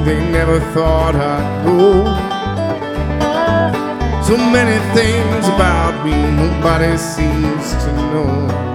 they never thought I'd know. So many things about me nobody seems to know.